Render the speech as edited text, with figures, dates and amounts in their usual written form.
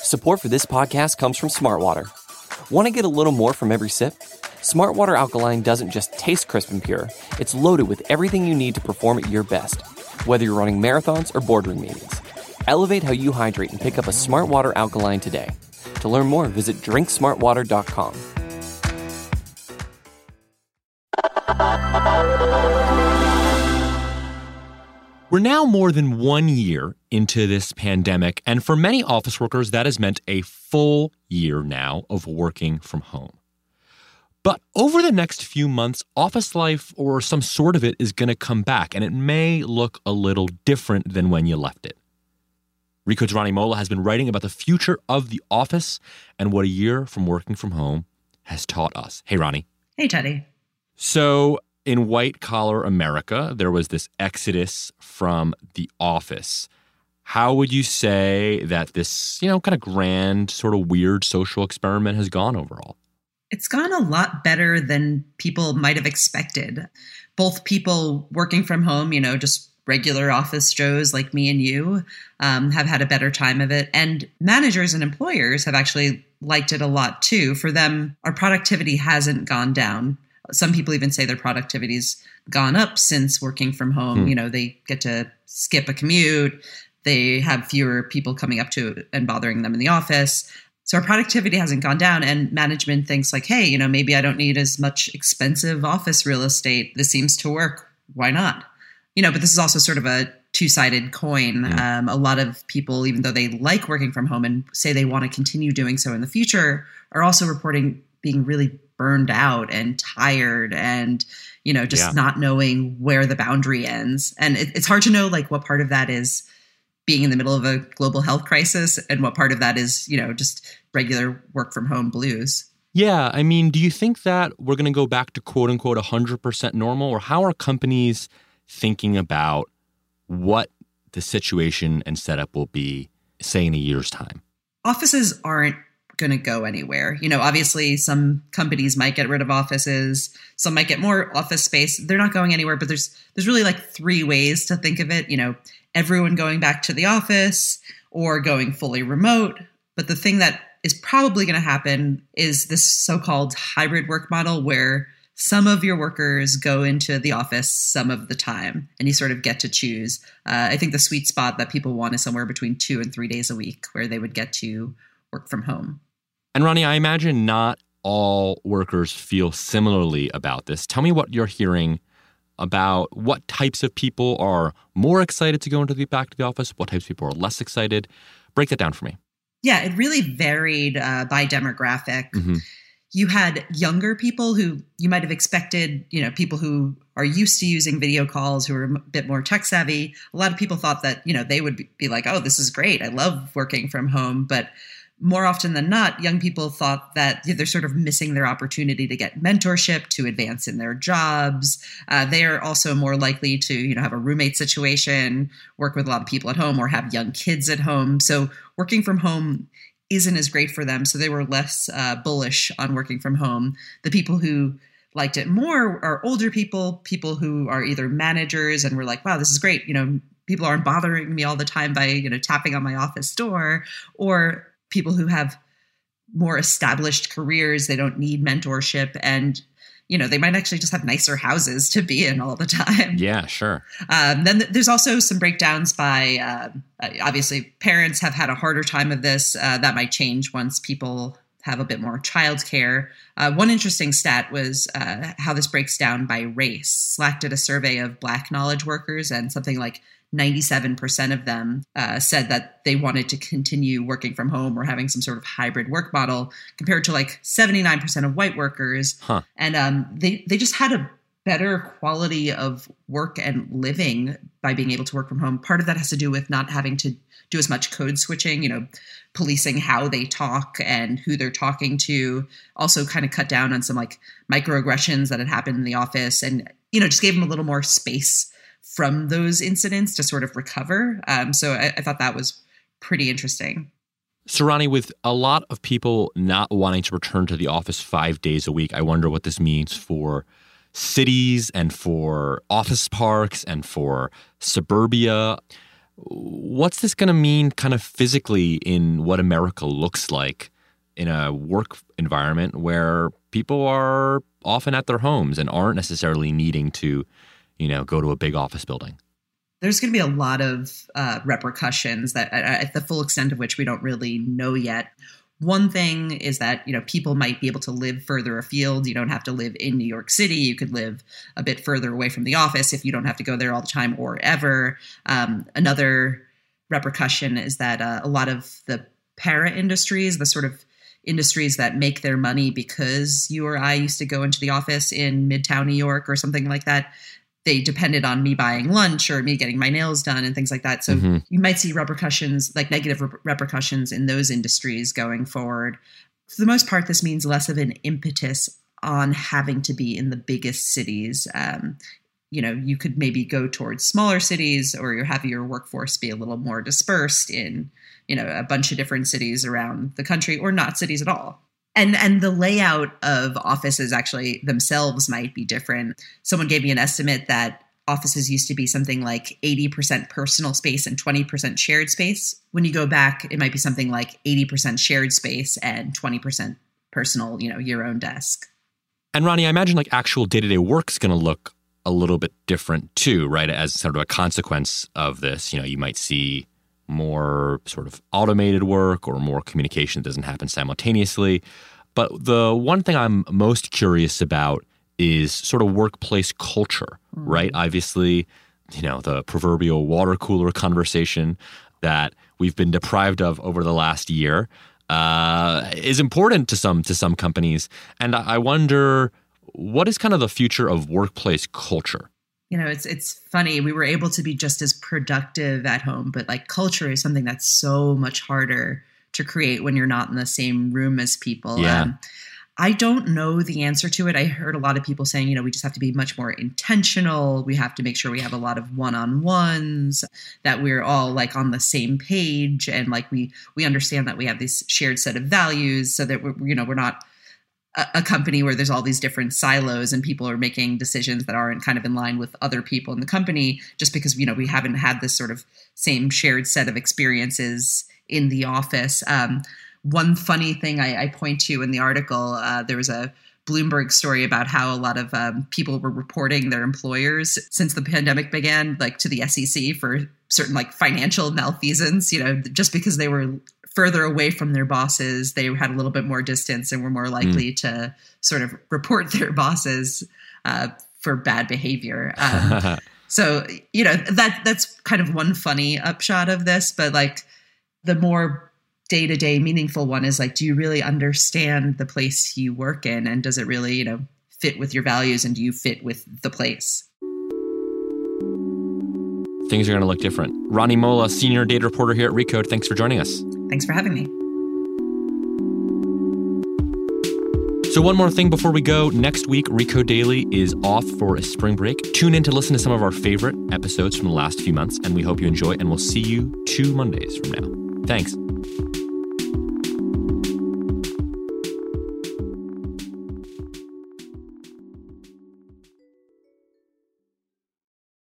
Support for this podcast comes from Smartwater. Want to get a little more from every sip? Smartwater Alkaline doesn't just taste crisp and pure, it's loaded with everything you need to perform at your best, whether you're running marathons or boardroom meetings. Elevate how you hydrate and pick up a Smartwater Alkaline today. To learn more, visit drinksmartwater.com. We're now more than 1 year into this pandemic, and for many office workers, that has meant a full year now of working from home. But over the next few months, office life, or some sort of it, is going to come back, and it may look a little different than when you left it. Recode's Ronnie Molla has been writing about the future of the office and what a year from working from home has taught us. Hey, Ronnie. Hey, Teddy. So in white-collar America, there was this exodus from the office. How would you say that this, kind of grand, sort of weird social experiment has gone overall? It's gone a lot better than people might have expected. Both people working from home, just regular office Joes like me and you, have had a better time of it. And managers and employers have actually liked it a lot too. For them, our productivity hasn't gone down. Some people even say their productivity's gone up since working from home. They get to skip a commute. They have fewer people coming up to and bothering them in the office. So our productivity hasn't gone down, and management thinks like, hey, maybe I don't need as much expensive office real estate. This seems to work. Why not? But this is also sort of a two-sided coin. A lot of people, even though they like working from home and say they want to continue doing so in the future, are also reporting being really burned out and tired and, not knowing where the boundary ends. And it's hard to know like what part of that is being in the middle of a global health crisis and what part of that is, just regular work from home blues. Yeah. I mean, do you think that we're going to go back to quote unquote 100% normal, or how are companies thinking about what the situation and setup will be, say, in a year's time? Offices aren't going to go anywhere. Obviously some companies might get rid of offices. Some might get more office space. They're not going anywhere, but there's really like three ways to think of it. Everyone going back to the office or going fully remote. But the thing that is probably going to happen is this so-called hybrid work model where some of your workers go into the office some of the time and you sort of get to choose. I think the sweet spot that people want is somewhere between 2 and 3 days a week where they would get to work from home. And Ronnie, I imagine not all workers feel similarly about this. Tell me what you're hearing about what types of people are more excited to go back to the office, what types of people are less excited. Break that down for me. Yeah, it really varied by demographic. Mm-hmm. You had younger people who you might have expected, people who are used to using video calls, who are a bit more tech savvy. A lot of people thought that, they would be like, oh, this is great. I love working from home. But more often than not, young people thought that they're sort of missing their opportunity to get mentorship, to advance in their jobs. They are also more likely to, have a roommate situation, work with a lot of people at home, or have young kids at home. So working from home isn't as great for them. So they were less bullish on working from home. The people who liked it more are older people who are either managers and were like, wow, this is great. People aren't bothering me all the time by, tapping on my office door, or people who have more established careers. They don't need mentorship, and, they might actually just have nicer houses to be in all the time. Yeah, sure. Then there's also some breakdowns by, obviously, parents have had a harder time of this. That might change once people have a bit more childcare. One interesting stat was how this breaks down by race. Slack did a survey of Black knowledge workers, and something like 97% of them said that they wanted to continue working from home or having some sort of hybrid work model, compared to like 79% of white workers. Huh. And they just had a better quality of work and living by being able to work from home. Part of that has to do with not having to do as much code switching, policing how they talk and who they're talking to. Also kind of cut down on some like microaggressions that had happened in the office, and, just gave them a little more space from those incidents to sort of recover. So I thought that was pretty interesting. So Ronnie, with a lot of people not wanting to return to the office 5 days a week, I wonder what this means for cities and for office parks and for suburbia. what's this going to mean kind of physically in what America looks like in a work environment where people are often at their homes and aren't necessarily needing to, go to a big office building? There's going to be a lot of repercussions that at the full extent of which we don't really know yet. One thing is that, people might be able to live further afield. You don't have to live in New York City. You could live a bit further away from the office if you don't have to go there all the time or ever. Another repercussion is that a lot of the para industries, the sort of industries that make their money because you or I used to go into the office in Midtown New York or something like that, they depended on me buying lunch or me getting my nails done and things like that. So you might see repercussions, like negative repercussions in those industries going forward. For the most part, this means less of an impetus on having to be in the biggest cities. You could maybe go towards smaller cities or have your workforce be a little more dispersed in, a bunch of different cities around the country or not cities at all. And the layout of offices actually themselves might be different. Someone gave me an estimate that offices used to be something like 80% personal space and 20% shared space. When you go back, it might be something like 80% shared space and 20% personal, your own desk. And Ronnie, I imagine actual day-to-day work is going to look a little bit different too, right? As sort of a consequence of this, you might see more sort of automated work or more communication that doesn't happen simultaneously. But the one thing I'm most curious about is sort of workplace culture, right? Obviously, the proverbial water cooler conversation that we've been deprived of over the last year is important to some companies. And I wonder, what is kind of the future of workplace culture? It's funny. We were able to be just as productive at home, but culture is something that's so much harder to create when you're not in the same room as people. Yeah. I don't know the answer to it. I heard a lot of people saying, we just have to be much more intentional. We have to make sure we have a lot of one-on-ones, that we're all on the same page. And we understand that we have this shared set of values so that we're not a company where there's all these different silos and people are making decisions that aren't kind of in line with other people in the company just because, we haven't had this sort of same shared set of experiences in the office. One funny thing I point to in the article, there was a Bloomberg story about how a lot of people were reporting their employers since the pandemic began, to the SEC for certain financial malfeasance, just because they were further away from their bosses, they had a little bit more distance and were more likely to sort of report their bosses for bad behavior. So, that's kind of one funny upshot of this. But the more day-to-day meaningful one is do you really understand the place you work in? And does it really, fit with your values? And do you fit with the place? Things are going to look different. Ronnie Molla, senior data reporter here at Recode. Thanks for joining us. Thanks for having me. So one more thing before we go. Next week, Recode Daily is off for a spring break. Tune in to listen to some of our favorite episodes from the last few months, and we hope you enjoy, and we'll see you 2 Mondays from now. Thanks.